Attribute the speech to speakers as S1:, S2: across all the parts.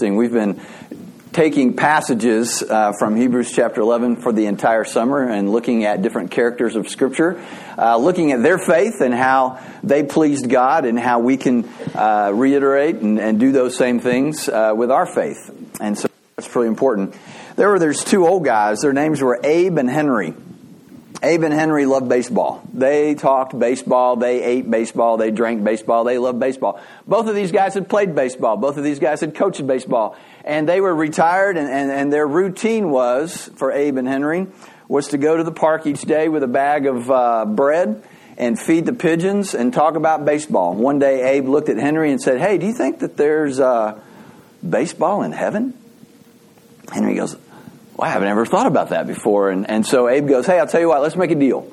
S1: interesting. We've been taking passages from Hebrews chapter 11 for the entire summer and looking at different characters of Scripture, looking at their faith and how they pleased God and how we can reiterate and do those same things with our faith. And so that's pretty important. There's two old guys. Their names were Abe and Henry. Abe and Henry loved baseball. They talked baseball. They ate baseball. They drank baseball. They loved baseball. Both of these guys had played baseball. Both of these guys had coached baseball. And they were retired, and their routine was, for Abe and Henry, was to go to the park each day with a bag of bread and feed the pigeons and talk about baseball. One day Abe looked at Henry and said, "Hey, do you think that there's baseball in heaven?" Henry goes, "Well, I haven't ever thought about that before." And so Abe goes, "Hey, I'll tell you what, let's make a deal.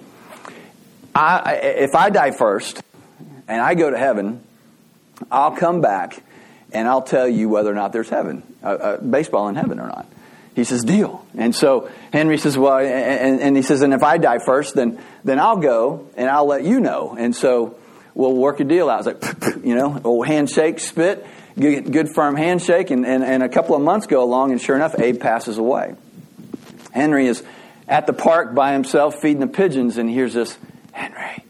S1: If I die first and I go to heaven, I'll come back and I'll tell you whether or not there's baseball in heaven or not." He says, "Deal." And so Henry says, "Well," and he says, "And if I die first, then I'll go and I'll let you know. And so we'll work a deal out." It's like, old handshake, spit, good firm handshake, and a couple of months go along, and sure enough, Abe passes away. Henry is at the park by himself feeding the pigeons, and hears this, Henry.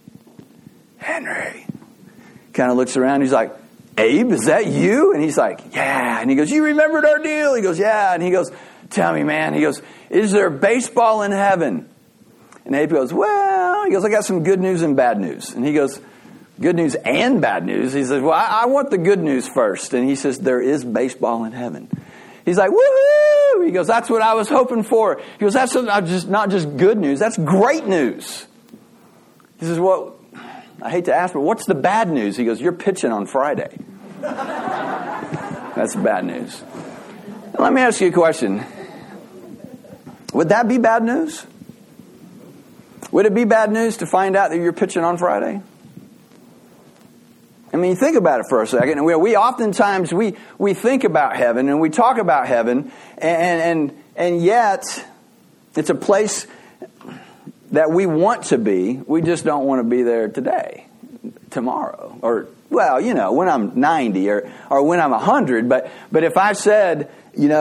S1: Kind of looks around, he's like, "Abe, is that you?" And he's like, "Yeah." And he goes, "You remembered our deal?" He goes, "Yeah." And he goes, "Tell me, man." He goes, "Is there baseball in heaven?" And Abe goes, "Well," he goes, "I got some good news and bad news." And he goes, "Good news and bad news?" He says, "Well, I want the good news first." And he says, "There is baseball in heaven." He's like, "Woohoo!" He goes, "That's what I was hoping for." He goes, "That's not just good news, that's great news." He says, "Well, I hate to ask, but what's the bad news?" He goes, "You're pitching on Friday." That's bad news. Let me ask you a question. Would that be bad news? Would it be bad news to find out that you're pitching on Friday? I mean, think about it for a second. We oftentimes we think about heaven and we talk about heaven, and yet it's a place that we want to be. We just don't want to be there today, tomorrow, or when I'm 90 or when I'm 100. But if I said,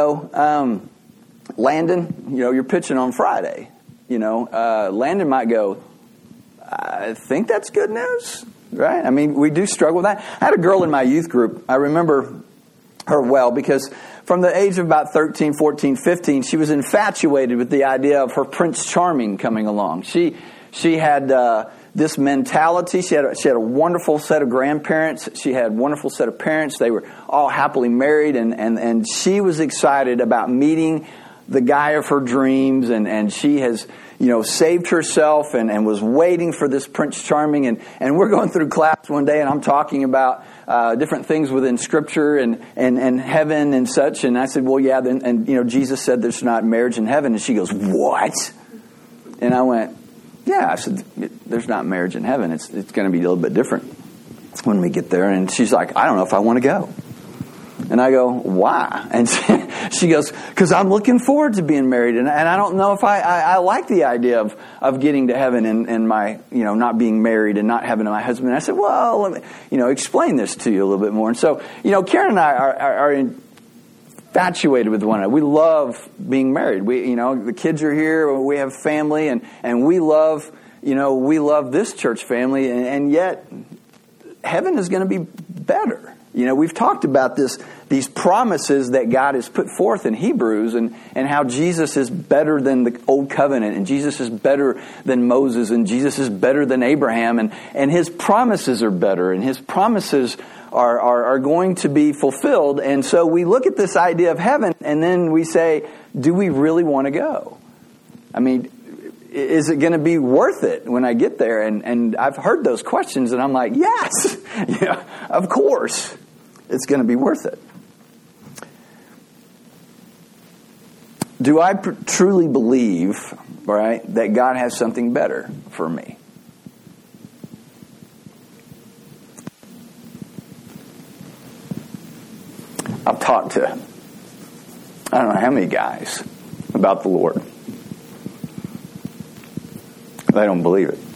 S1: Landon, you're pitching on Friday, Landon might go, "I think that's good news." Right? I mean, we do struggle with that. I had a girl in my youth group. I remember her well because from the age of about 13, 14, 15, she was infatuated with the idea of her Prince Charming coming along. She had this mentality. She had a wonderful set of grandparents. She had a wonderful set of parents. They were all happily married, and she was excited about meeting the guy of her dreams, and she has saved herself and was waiting for this Prince Charming. And we're going through class one day, and I'm talking about different things within Scripture and heaven and such. And I said, "Well, yeah, Jesus said there's not marriage in heaven." And she goes, "What?" And I went, "Yeah." I said, "There's not marriage in heaven. It's going to be a little bit different when we get there." And she's like, "I don't know if I want to go." And I go, "Why?" And she goes, "Because I'm looking forward to being married, and I don't know if I like the idea of getting to heaven and my not being married and not having my husband." And I said, "Well, let me explain this to you a little bit more." And so Karen and I are infatuated with one another. We love being married. We the kids are here. We have family, and we love this church family, and yet heaven is going to be better. We've talked about these promises that God has put forth in Hebrews and how Jesus is better than the old covenant, and Jesus is better than Moses, and Jesus is better than Abraham, and his promises are better, and his promises are going to be fulfilled. And so we look at this idea of heaven, and then we say, do we really want to go? I mean, is it going to be worth it when I get there? And I've heard those questions, and I'm like, yes, of course. It's going to be worth it. Do I truly believe, right, that God has something better for me? I've talked to, I don't know how many guys about the Lord. They don't believe it.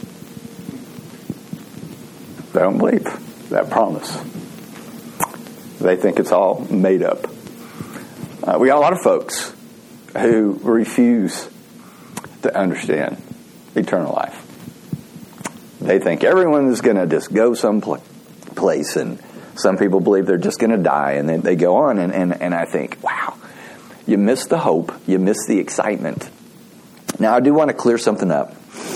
S1: They don't believe that promise. They think it's all made up. We got a lot of folks who refuse to understand eternal life. They think everyone is going to just go someplace, and some people believe they're just going to die, and then they go on, and I think, wow, you miss the hope, you miss the excitement. Now, I do want to clear something up.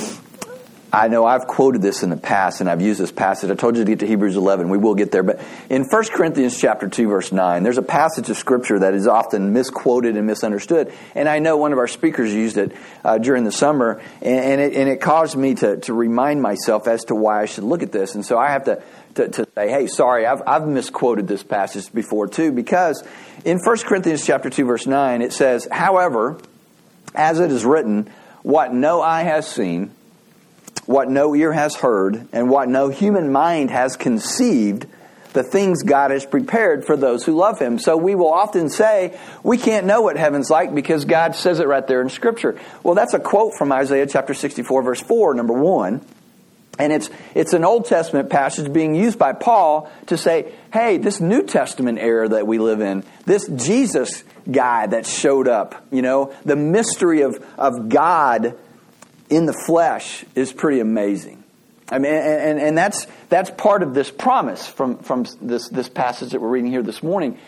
S1: I know I've quoted this in the past, and I've used this passage. I told you to get to Hebrews 11. We will get there. But in 1 Corinthians chapter 2, verse 9, there's a passage of Scripture that is often misquoted and misunderstood. And I know one of our speakers used it during the summer, and it caused me to remind myself as to why I should look at this. And so I have to say, hey, sorry, I've misquoted this passage before too, because in 1 Corinthians chapter 2, verse 9, it says, however, as it is written, what no eye has seen, what no ear has heard, and what no human mind has conceived, the things God has prepared for those who love Him. So we will often say, we can't know what heaven's like because God says it right there in Scripture. Well, that's a quote from Isaiah chapter 64, verse 4, number 1. And it's an Old Testament passage being used by Paul to say, hey, this New Testament era that we live in, this Jesus guy that showed up, the mystery of God in the flesh is pretty amazing. I mean, and that's part of this promise from this passage that we're reading here this morning.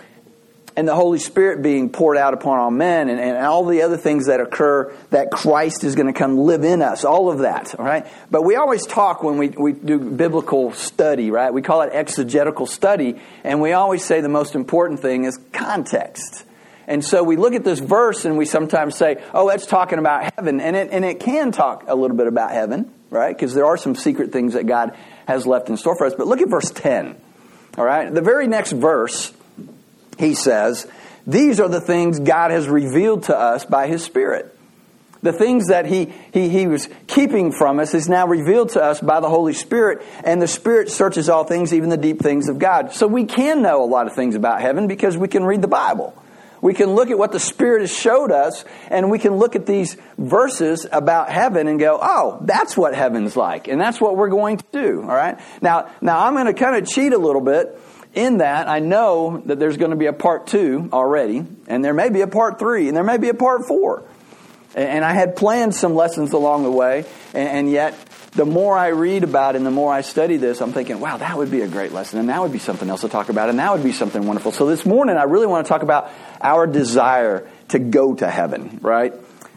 S1: And the Holy Spirit being poured out upon all men, and all the other things that occur, that Christ is going to come live in us, all of that, all right? But we always talk when we do biblical study, right? We call it exegetical study, and we always say the most important thing is context. And so we look at this verse and we sometimes say, oh, that's talking about heaven. And it can talk a little bit about heaven, right? Because there are some secret things that God has left in store for us. But look at verse 10, all right? The very next verse, he says, these are the things God has revealed to us by His Spirit. The things that he was keeping from us is now revealed to us by the Holy Spirit. And the Spirit searches all things, even the deep things of God. So we can know a lot of things about heaven because we can read the Bible. We can look at what the Spirit has showed us, and we can look at these verses about heaven and go, oh, that's what heaven's like, and that's what we're going to do, all right? Now I'm going to kind of cheat a little bit in that. I know that there's going to be a part 2 already, and there may be a part 3, and there may be a part 4. And I had planned some lessons along the way, and yet the more I read about it and the more I study this, I'm thinking, wow, that would be a great lesson, and that would be something else to talk about, and that would be something wonderful. So this morning, I really want to talk about our desire to go to heaven, right?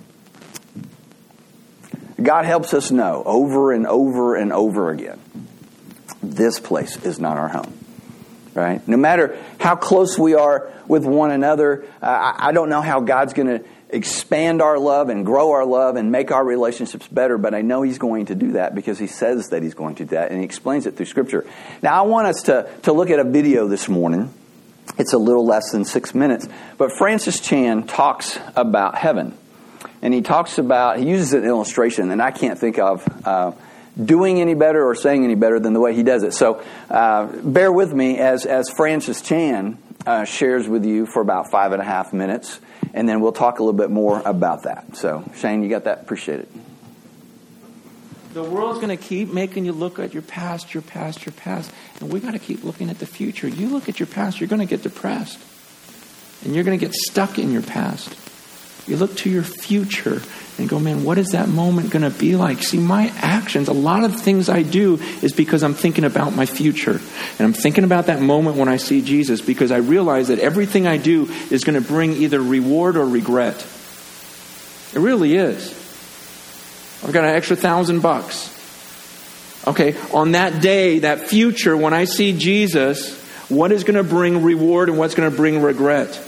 S1: God helps us know over and over and over again, this place is not our home, right? No matter how close we are with one another, I don't know how God's going to expand our love and grow our love and make our relationships better, but I know He's going to do that because He says that He's going to do that, and He explains it through Scripture. Now, I want us to look at a video this morning. It's a little less than 6 minutes, but Francis Chan talks about heaven, and he uses an illustration, and I can't think of doing any better or saying any better than the way he does it. So bear with me as Francis Chan shares with you for about 5.5 minutes. And then we'll talk a little bit more about that. So, Shane, you got that? Appreciate it.
S2: The world's going to keep making you look at your past. And we got to keep looking at the future. You look at your past, you're going to get depressed. And you're going to get stuck in your past. You look to your future and go, man, what is that moment going to be like? See, my actions, a lot of things I do is because I'm thinking about my future. And I'm thinking about that moment when I see Jesus because I realize that everything I do is going to bring either reward or regret. It really is. I've got an extra $1,000. Okay, on that day, that future, when I see Jesus, what is going to bring reward and what's going to bring regret?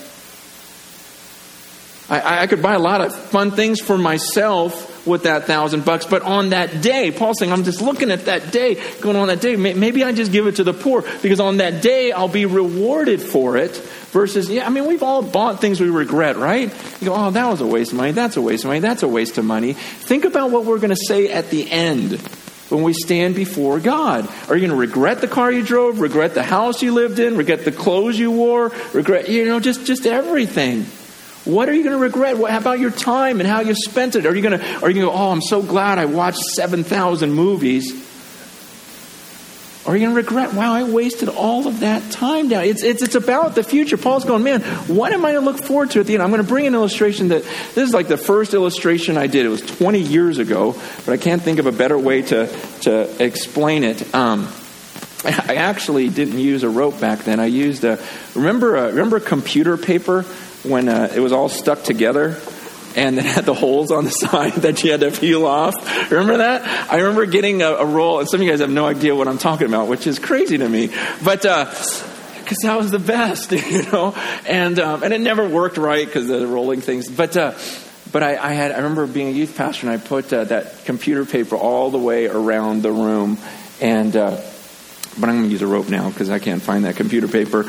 S2: I could buy a lot of fun things for myself with that $1,000, but on that day, Paul's saying, I'm just looking at that day, going on that day, maybe I just give it to the poor, because on that day, I'll be rewarded for it, versus, we've all bought things we regret, right? You go, oh, that was a waste of money, that's a waste of money, that's a waste of money. Think about what we're going to say at the end when we stand before God. Are you going to regret the car you drove, regret the house you lived in, regret the clothes you wore, regret, just everything? What are you going to regret? How about your time and how you spent it? Are you going to go, oh, I'm so glad I watched 7,000 movies? Or are you going to regret, wow, I wasted all of that time down? It's about the future. Paul's going, man, what am I going to look forward to at the end? I'm going to bring an illustration that, this is like the first illustration I did. It was 20 years ago, but I can't think of a better way to explain it. I actually didn't use a rope back then. I used remember computer paper when it was all stuck together and it had the holes on the side that you had to peel off? Remember that? I remember getting a roll, and some of you guys have no idea what I'm talking about, which is crazy to me. But because that was the best, and it never worked right because of the rolling things. But I remember being a youth pastor, and I put that computer paper all the way around the room, and but I'm going to use a rope now because I can't find that computer paper.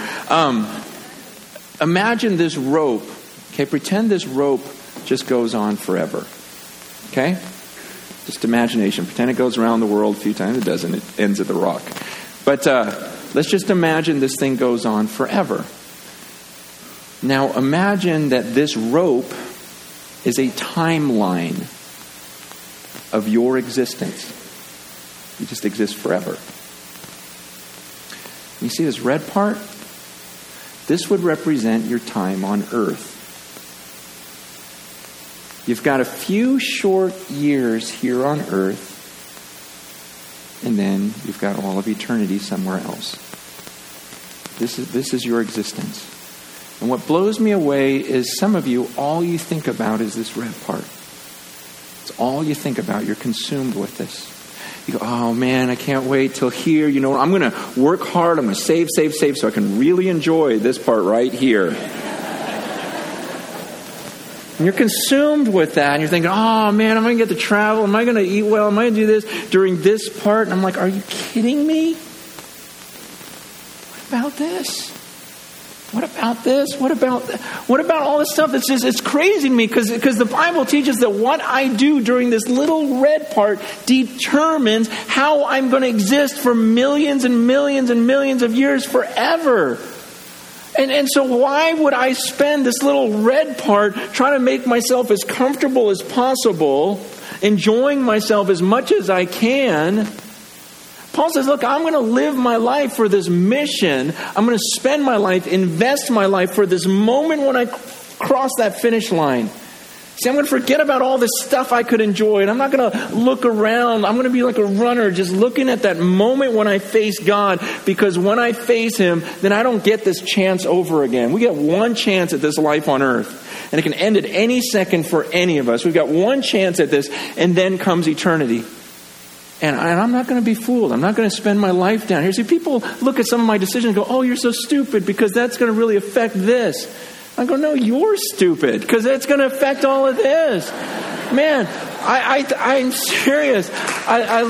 S2: Imagine this rope. Okay, pretend this rope just goes on forever. Okay? Just imagination. Pretend it goes around the world a few times. It doesn't. It ends at the rock. But let's just imagine this thing goes on forever. Now imagine that this rope is a timeline of your existence. You just exist forever. You see this red part? This would represent your time on earth. You've got a few short years here on earth, and then you've got all of eternity somewhere else. This is your existence. And what blows me away is some of you, all you think about is this red part. It's all you think about. You're consumed with this. You go, oh man, I can't wait till here. I'm going to work hard. I'm going to save so I can really enjoy this part right here. And you're consumed with that. And you're thinking, oh man, am I going to get to travel? Am I going to eat well? Am I going to do this during this part? And I'm like, are you kidding me? What about this? What about this? What about all this stuff? It's crazy to me because the Bible teaches that what I do during this little red part determines how I'm going to exist for millions and millions and millions of years forever. And so why would I spend this little red part trying to make myself as comfortable as possible, enjoying myself as much as I can? Paul says, look, I'm going to live my life for this mission. I'm going to spend my life, invest my life for this moment when I cross that finish line. See, I'm going to forget about all this stuff I could enjoy, and I'm not going to look around. I'm going to be like a runner just looking at that moment when I face God, because when I face Him, then I don't get this chance over again. We get one chance at this life on earth, and it can end at any second for any of us. We've got one chance at this, and then comes eternity. And I'm not going to be fooled. I'm not going to spend my life down here. See, people look at some of my decisions and go, oh, you're so stupid because that's going to really affect this. I go, no, you're stupid because it's going to affect all of this. Man, I'm serious. I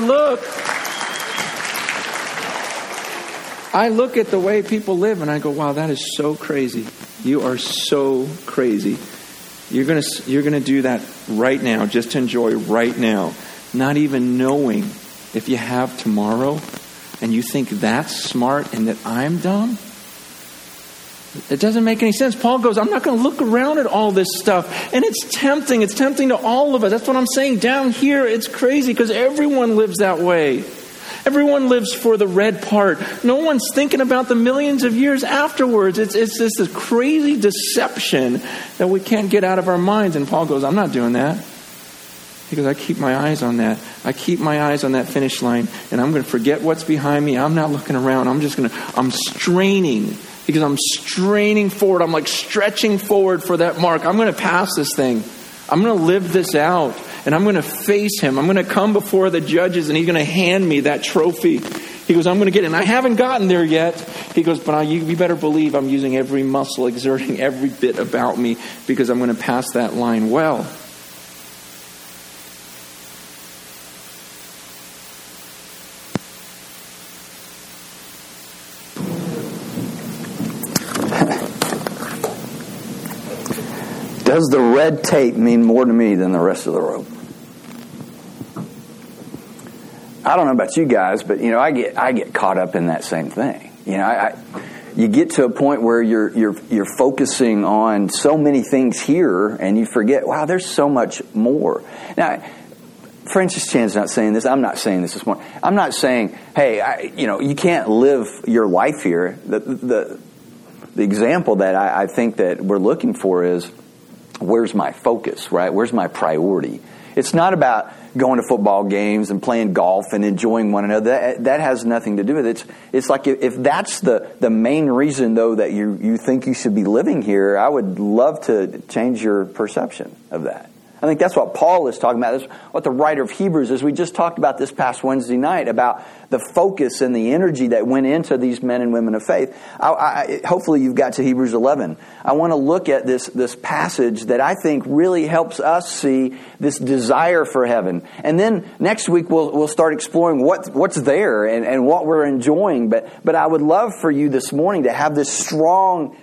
S2: look at the way people live and I go, wow, that is so crazy. You are so crazy. You're going to do that right now, just to enjoy right now, not even knowing if you have tomorrow, and you think that's smart and that I'm dumb. It doesn't make any sense. Paul goes, I'm not going to look around at all this stuff. And it's tempting. It's tempting to all of us. That's what I'm saying. Down here, it's crazy because everyone lives that way. Everyone lives for the red part. No one's thinking about the millions of years afterwards. It's just this crazy deception that we can't get out of our minds. And Paul goes, I'm not doing that. He goes, I keep my eyes on that. I keep my eyes on that finish line. And I'm going to forget what's behind me. I'm not looking around. I'm straining. Because I'm straining forward. I'm like stretching forward for that mark. I'm going to pass this thing. I'm going to live this out. And I'm going to face Him. I'm going to come before the judges and He's going to hand me that trophy. He goes, I'm going to get it. And I haven't gotten there yet. He goes, but you better believe I'm using every muscle, exerting every bit about me because I'm going to pass that line well.
S1: Does the red tape mean more to me than the rest of the rope? I don't know about you guys, but I get caught up in that same thing. You get to a point where you're focusing on so many things here, and you forget, wow, there's so much more. Now, Francis Chan's not saying this. I'm not saying this morning. I'm not saying, hey, you can't live your life here. The example that I think that we're looking for is, where's my focus, right? Where's my priority? It's not about going to football games and playing golf and enjoying one another. That has nothing to do with it. It's like if that's the main reason, though, that you think you should be living here, I would love to change your perception of that. I think that's what Paul is talking about. That's what the writer of Hebrews is. We just talked about this past Wednesday night about the focus and the energy that went into these men and women of faith. Hopefully you've got to Hebrews 11. I want to look at this passage that I think really helps us see this desire for heaven. And then next week we'll start exploring what's there and what we're enjoying. But I would love for you this morning to have this strong,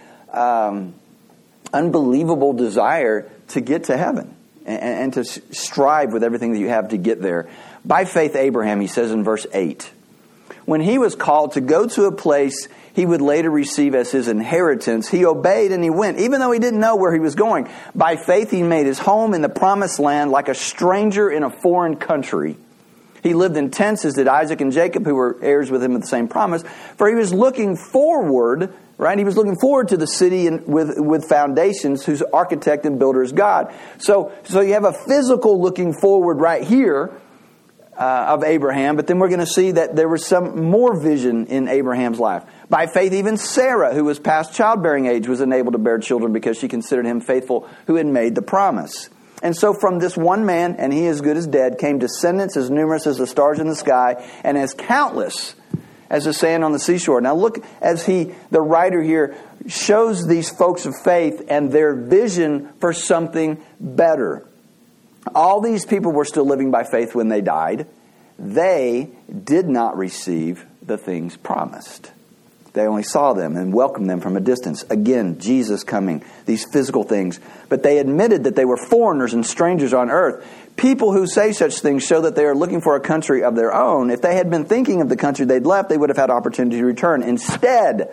S1: unbelievable desire to get to heaven. And to strive with everything that you have to get there. By faith, Abraham, he says in verse 8, when he was called to go to a place he would later receive as his inheritance, he obeyed and he went, even though he didn't know where he was going. By faith, he made his home in the promised land like a stranger in a foreign country. He lived in tents, as did Isaac and Jacob, who were heirs with him of the same promise. For he was looking forward, right? He was looking forward to the city with foundations, whose architect and builder is God. So you have a physical looking forward right here of Abraham, but then we're going to see that there was some more vision in Abraham's life. By faith, even Sarah, who was past childbearing age, was enabled to bear children because she considered him faithful who had made the promise. And so from this one man, and he as good as dead, came descendants as numerous as the stars in the sky and as countless as the sand on the seashore. Now look as the writer here shows these folks of faith and their vision for something better. All these people were still living by faith when they died. They did not receive the things promised. They only saw them and welcomed them from a distance. Again, Jesus coming, these physical things. But they admitted that they were foreigners and strangers on earth. People who say such things show that they are looking for a country of their own. If they had been thinking of the country they'd left, they would have had opportunity to return. Instead,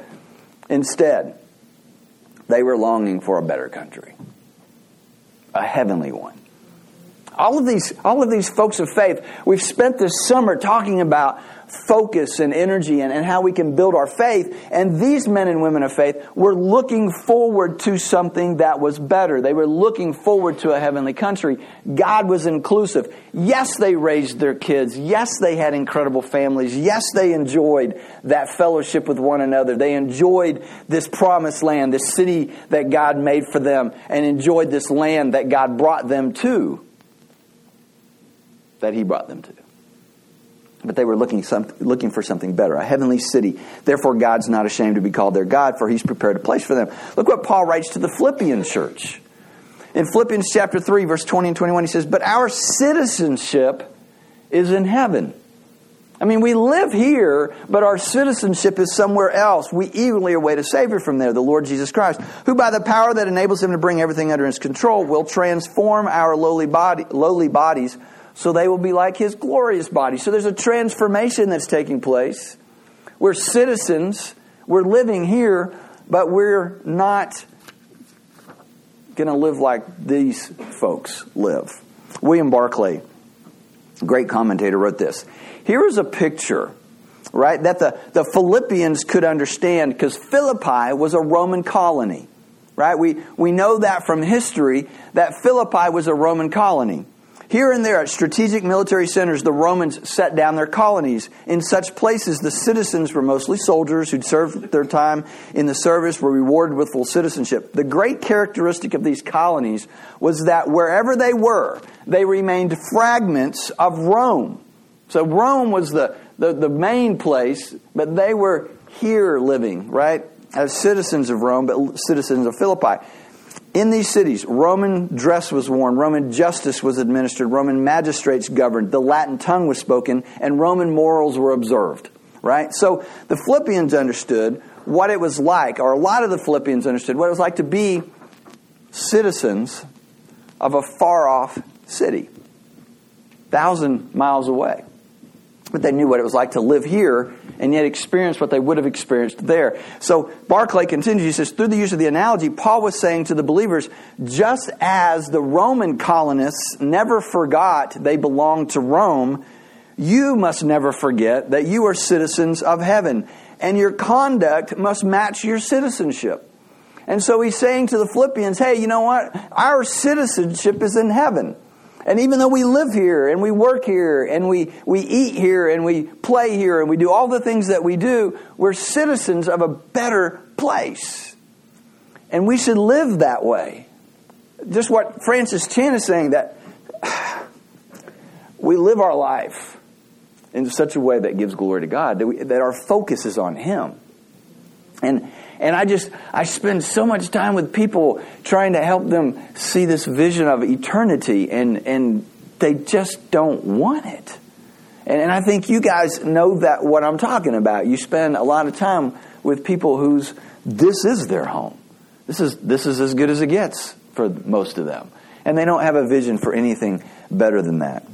S1: they were longing for a better country. A heavenly one. All of these folks of faith, we've spent this summer talking about focus and energy and how we can build our faith. And these men and women of faith were looking forward to something that was better. They were looking forward to a heavenly country. God was inclusive. Yes, they raised their kids. Yes, they had incredible families. Yes, they enjoyed that fellowship with one another. They enjoyed this promised land, this city that God made for them, and enjoyed this land that God brought them to. That He brought them to. But they were looking for something better, a heavenly city. Therefore, God's not ashamed to be called their God, for He's prepared a place for them. Look what Paul writes to the Philippian church. In Philippians chapter 3, verse 20 and 21, he says, but our citizenship is in heaven. I mean, we live here, but our citizenship is somewhere else. We eagerly await a Savior from there, the Lord Jesus Christ, who by the power that enables Him to bring everything under His control will transform our lowly bodies so they will be like His glorious body. So there's a transformation that's taking place. We're citizens. We're living here, but we're not going to live like these folks live. William Barclay, great commentator, wrote this. Here is a picture, right, that the Philippians could understand, because Philippi was a Roman colony, right? We know that from history, that Philippi was a Roman colony. Here and there at strategic military centers, the Romans set down their colonies. In such places, the citizens were mostly soldiers who'd served their time in the service, were rewarded with full citizenship. The great characteristic of these colonies was that wherever they were, they remained fragments of Rome. So Rome was the main place, but they were here living, right, as citizens of Rome, but citizens of Philippi. In these cities, Roman dress was worn, Roman justice was administered, Roman magistrates governed, the Latin tongue was spoken, and Roman morals were observed, right? So the Philippians understood what it was like, or a lot of the Philippians understood what it was like to be citizens of a far-off city, 1,000 miles away. but they knew what it was like to live here and yet experience what they would have experienced there. So Barclay continues, he says, through the use of the analogy, Paul was saying to the believers, just as the Roman colonists never forgot they belonged to Rome, you must never forget that you are citizens of heaven, and your conduct must match your citizenship. And so he's saying to the Philippians, hey, you know what? Our citizenship is in heaven. And even though we live here and we work here and we eat here and we play here and we do all the things that we do, we're citizens of a better place. And we should live that way. Just what Francis Chan is saying, that we live our life in such a way that gives glory to God, that our focus is on Him. And I spend so much time with people trying to help them see this vision of eternity, and they just don't want it. And I think you guys know that what I'm talking about. You spend a lot of time with people whose this is their home. This is as good as it gets for most of them. And they don't have a vision for anything better than that.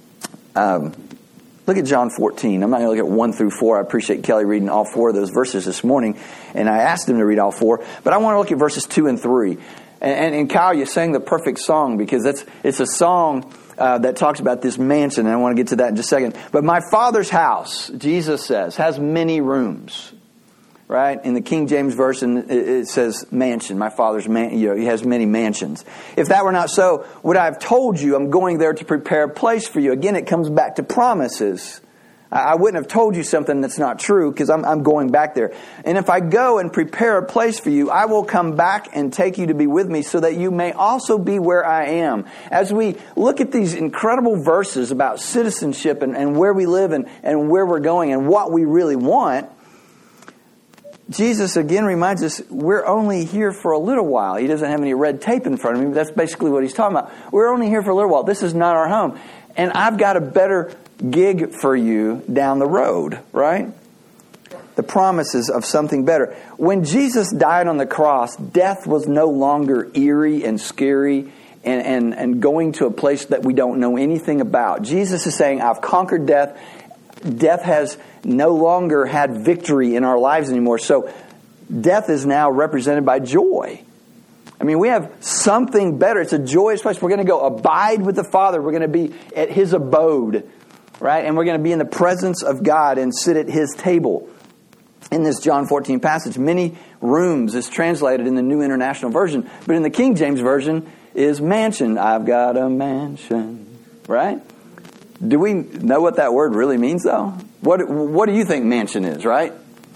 S1: Look at John 14. I'm not going to look at 1 through 4. I appreciate Kelly reading all 4 of those verses this morning. And I asked him to read all 4. But I want to look at verses 2 and 3. And Kyle, you sang the perfect song, because it's a song that talks about this mansion. And I want to get to that in just a second. But my Father's house, Jesus says, has many rooms. Right? In the King James Version, it says mansion. My Father's He has many mansions. If that were not so, would I have told you I'm going there to prepare a place for you? Again, it comes back to promises. I wouldn't have told you something that's not true, because I'm going back there. And if I go and prepare a place for you, I will come back and take you to be with me, so that you may also be where I am. As we look at these incredible verses about citizenship and where we live and where we're going and what we really want, Jesus again reminds us we're only here for a little while. He doesn't have any red tape in front of me, but that's basically what he's talking about. We're only here for a little while. This is not our home. And I've got a better gig for you down the road, right? The promises of something better. When Jesus died on the cross, death was no longer eerie and scary and going to a place that we don't know anything about. Jesus is saying, I've conquered death. Death has no longer had victory in our lives anymore. So death is now represented by joy. I mean, we have something better. It's a joyous place. We're going to go abide with the Father. We're going to be at His abode, right? And we're going to be in the presence of God and sit at His table. In this John 14 passage, many rooms is translated in the New International Version, but in the King James Version is mansion. I've got a mansion, right? Do we know what that word really means, though? What do you think mansion is, right?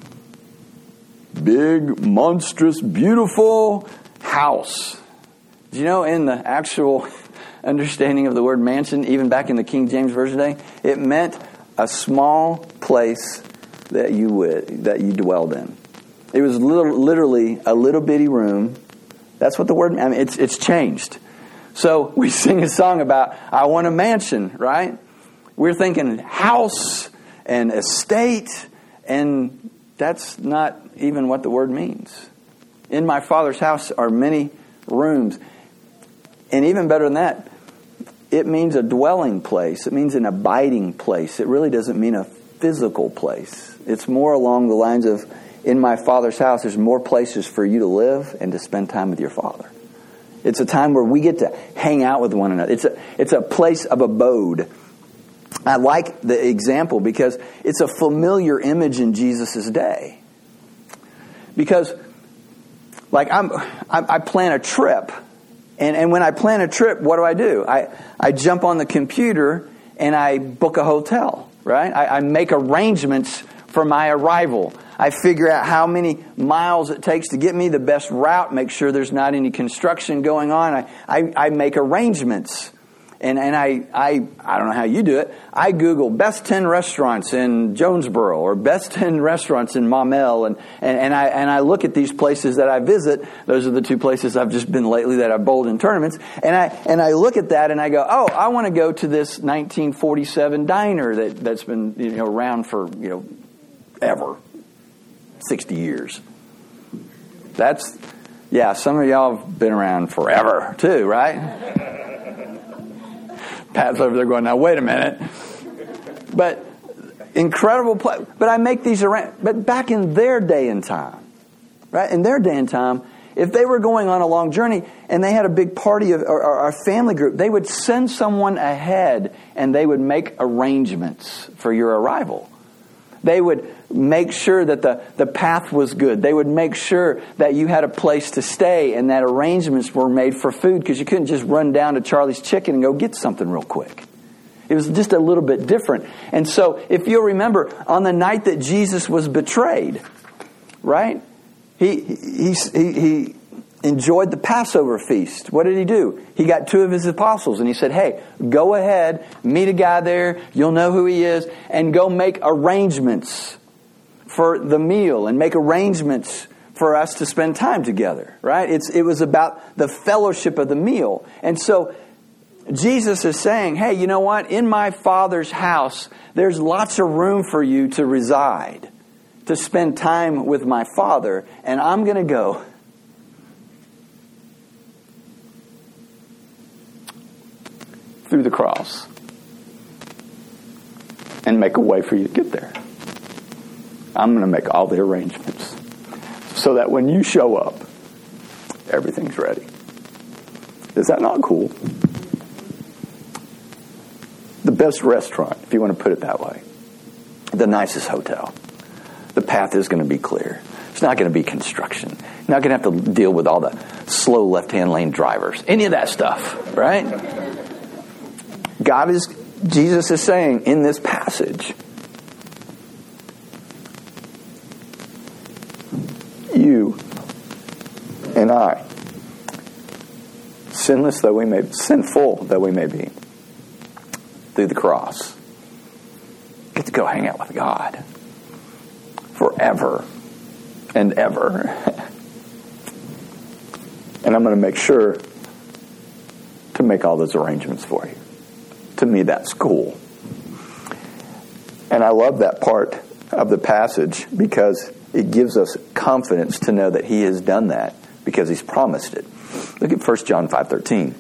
S1: Big, monstrous, beautiful house. Do you know, in the actual understanding of the word mansion, even back in the King James Version day, it meant a small place that you dwelled in. It was literally a little bitty room. That's what the word. I mean, it's changed. So we sing a song about I want a mansion, right? We're thinking house and estate, and that's not even what the word means. In my Father's house are many rooms. And even better than that, it means a dwelling place. It means an abiding place. It really doesn't mean a physical place. It's more along the lines of, in my Father's house, there's more places for you to live and to spend time with your Father. It's a time where we get to hang out with one another. It's a place of abode. I like the example because it's a familiar image in Jesus' day. Because, like, I plan a trip, and when I plan a trip, what do? I jump on the computer and I book a hotel, right? I make arrangements for my arrival. I figure out how many miles it takes to get me the best route, make sure there's not any construction going on. I make arrangements. And I don't know how you do it. I Google best 10 restaurants in Jonesboro or best 10 restaurants in Maumelle, and I look at these places that I visit. Those are the two places I've just been lately that I've bowled in tournaments. And I look at that and I go, oh, I want to go to this 1947 diner that's been around for ever, 60 years. Some of y'all have been around forever too, right? Pat's over there going, now wait a minute. But incredible place. But I make these arrangements. But back in their day and time, right? In their day and time, if they were going on a long journey and they had a big party or a family group, they would send someone ahead and they would make arrangements for your arrival. They would make sure that the path was good. They would make sure that you had a place to stay and that arrangements were made for food, because you couldn't just run down to Charlie's Chicken and go get something real quick. It was just a little bit different. And so if you'll remember, on the night that Jesus was betrayed, right? He enjoyed the Passover feast. What did he do? He got 2 of his apostles and he said, hey, go ahead, meet a guy there, you'll know who he is, and go make arrangements for the meal and make arrangements for us to spend time together, right? It was about the fellowship of the meal. And so Jesus is saying, hey, you know what? In my Father's house, there's lots of room for you to reside, to spend time with my Father, and I'm going to go through the cross and make a way for you to get there. I'm going to make all the arrangements so that when you show up, everything's ready. Is that not cool? The best restaurant, if you want to put it that way. The nicest hotel. The path is going to be clear. It's not going to be construction. You're not going to have to deal with all the slow left-hand lane drivers. Any of that stuff, right? Jesus is saying in this passage, you and I, sinful though we may be, through the cross, get to go hang out with God forever and ever. And I'm going to make sure to make all those arrangements for you. To me, that's cool. And I love that part of the passage because it gives us confidence to know that He has done that because He's promised it. Look at 1 John 5:13.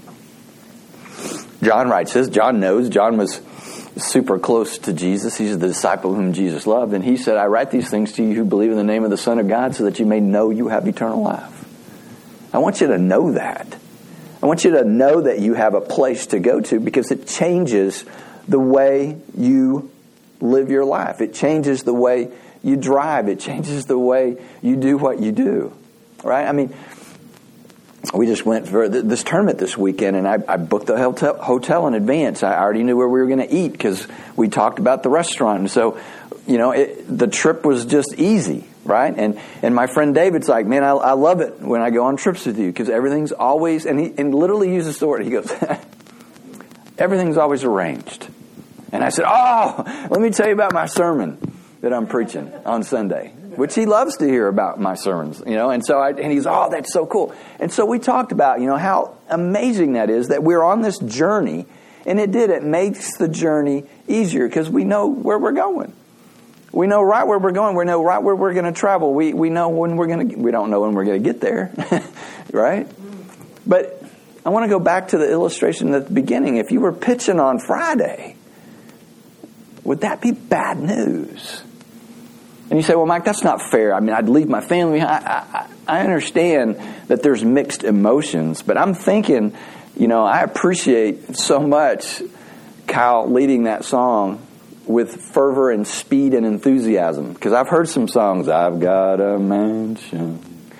S1: John writes this. John knows. John was super close to Jesus. He's the disciple whom Jesus loved. And he said, I write these things to you who believe in the name of the Son of God so that you may know you have eternal life. I want you to know that. I want you to know that you have a place to go to because it changes the way you live your life. It changes the way you drive. It changes the way you do what you do. Right? I mean, we just went for this tournament this weekend, and I booked the hotel in advance. I already knew where we were going to eat because we talked about the restaurant. And so, the trip was just easy, right? And my friend David's like, man, I love it when I go on trips with you because everything's always, and he literally uses the word, he goes, everything's always arranged. And I said, let me tell you about my sermon that I'm preaching on Sunday, which he loves to hear about my sermons, And so and he's, that's so cool. And so we talked about, how amazing that is that we're on this journey, and it makes the journey easier because we know where we're going. We know right where we're going. We know right where we're going to travel. We know when we don't know when we're going to get there, right? But I want to go back to the illustration at the beginning. If you were pitching on Friday, would that be bad news? And you say, well, Mike, that's not fair. I mean, I'd leave my family. I understand that there's mixed emotions, but I'm thinking, I appreciate so much Kyle leading that song with fervor and speed and enthusiasm. Because I've heard some songs, I've got a mansion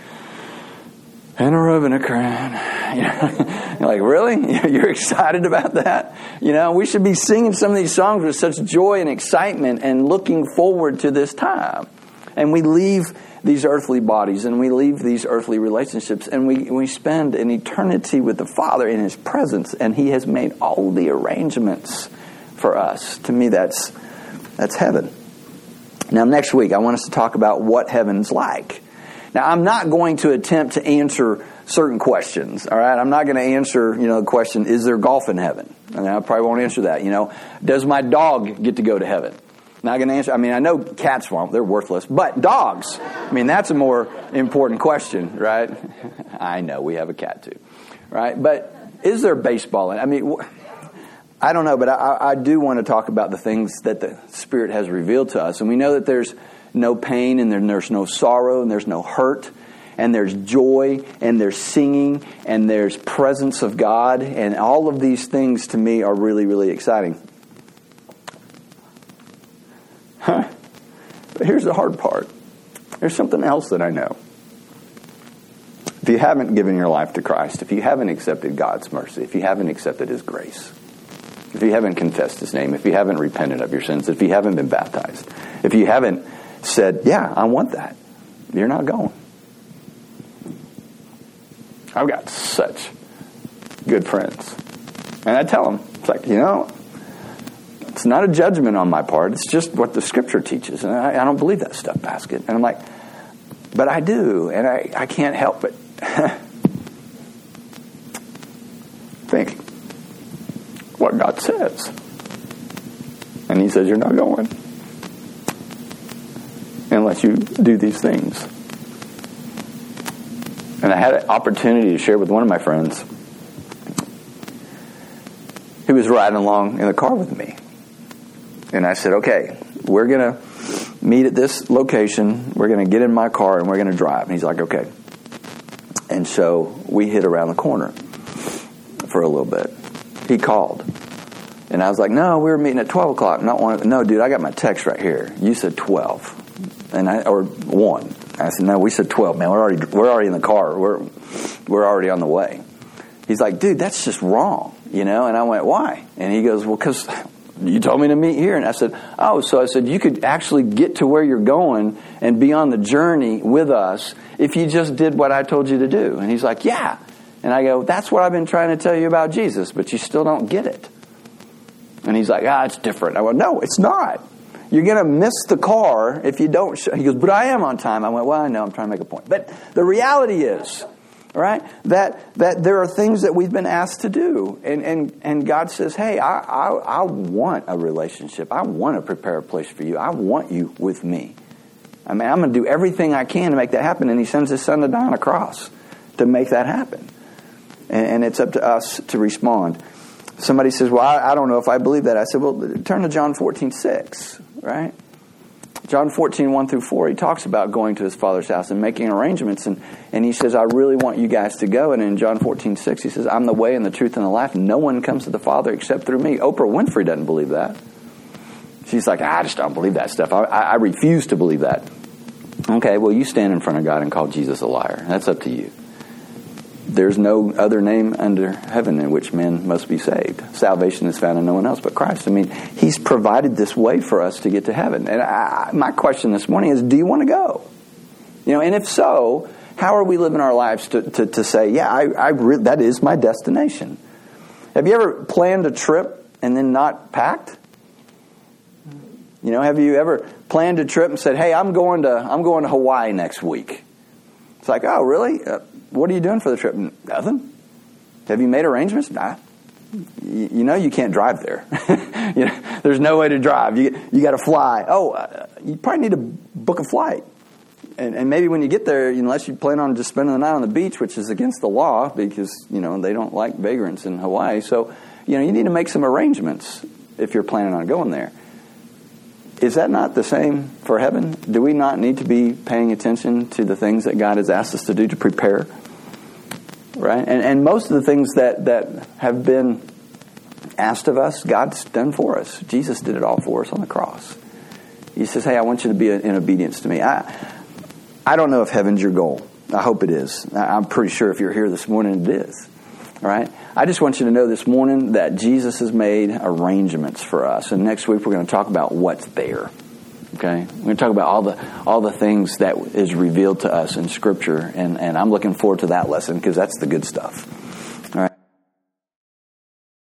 S1: and a robe and a crown. You're like, really? You're excited about that? We should be singing some of these songs with such joy and excitement and looking forward to this time. And we leave these earthly bodies and we leave these earthly relationships and we spend an eternity with the Father in His presence, and He has made all the arrangements for us. To me, that's heaven. Now, next week, I want us to talk about what heaven's like. Now, I'm not going to attempt to answer certain questions, all right? I'm not going to answer, the question, is there golf in heaven? And I probably won't answer that, Does my dog get to go to heaven? Not going to answer. I mean, I know cats won't. They're worthless. But dogs, that's a more important question, right? I know. We have a cat, too, right? But is there baseball in it? I don't know, but I do want to talk about the things that the Spirit has revealed to us. And we know that there's no pain, and there's no sorrow, and there's no hurt, and there's joy, and there's singing, and there's presence of God. And all of these things to me are really, really exciting. But here's the hard part. There's something else that I know. If you haven't given your life to Christ, if you haven't accepted God's mercy, if you haven't accepted His grace, if you haven't confessed His name, if you haven't repented of your sins, if you haven't been baptized, if you haven't said, yeah, I want that, you're not going. I've got such good friends. And I tell them, it's like, it's not a judgment on my part. It's just what the Scripture teaches. And I don't believe that stuff, Basket. And I'm like, but I do. And I can't help it. Think what God says. And He says you're not going unless you do these things. And I had an opportunity to share with one of my friends who was riding along in the car with me. And I said, okay, we're going to meet at this location. We're going to get in my car and we're going to drive. And he's like, okay. And so we hit around the corner for a little bit. He called. And I was like, no, we were meeting at 12 o'clock. No, dude, I got my text right here. You said 12. Or 1. I said, no, we said 12, man. We're already in the car. We're already on the way. He's like, dude, that's just wrong, And I went, why? And he goes, well, because you told me to meet here. And I said, so I said, you could actually get to where you're going and be on the journey with us if you just did what I told you to do. And he's like, yeah. And I go, that's what I've been trying to tell you about Jesus, but you still don't get it. And he's like, it's different. I went, no, it's not. You're going to miss the car if you don't. He goes, but I am on time. I went, well, I know. I'm trying to make a point. But the reality is, right, that there are things that we've been asked to do. And God says, hey, I want a relationship. I want to prepare a place for you. I want you with me. I mean, I'm going to do everything I can to make that happen. And He sends His Son to die on a cross to make that happen. And it's up to us to respond. Somebody says, well, I don't know if I believe that. I said, well, turn to John 14:6, right? John 14:1-4, He talks about going to His Father's house and making arrangements. And He says, I really want you guys to go. And in John 14:6, He says, I'm the way and the truth and the life. No one comes to the Father except through me. Oprah Winfrey doesn't believe that. She's like, I just don't believe that stuff. I refuse to believe that. Okay, well, you stand in front of God and call Jesus a liar. That's up to you. There's no other name under heaven in which men must be saved. Salvation is found in no one else but Christ. I mean, He's provided this way for us to get to heaven. And my question this morning is, do you want to go? And if so, how are we living our lives to say, yeah, that is my destination? Have you ever planned a trip and then not packed? Have you ever planned a trip and said, hey, I'm going to Hawaii next week? It's like, oh, really? What are you doing for the trip? Nothing. Have you made arrangements? Nah. You can't drive there. There's no way to drive. You got to fly. You probably need to book a flight. And maybe when you get there, unless you plan on just spending the night on the beach, which is against the law because, they don't like vagrants in Hawaii. So, you need to make some arrangements if you're planning on going there. Is that not the same for heaven? Do we not need to be paying attention to the things that God has asked us to do to prepare? Right? And most of the things that have been asked of us, God's done for us. Jesus did it all for us on the cross. He says, hey, I want you to be in obedience to me. I don't know if heaven's your goal. I hope it is. I'm pretty sure if you're here this morning, it is. All right? I just want you to know this morning that Jesus has made arrangements for us. And next week we're going to talk about what's there. Okay? We're going to talk about all the things that is revealed to us in Scripture. And I'm looking forward to that lesson because that's the good stuff. All right?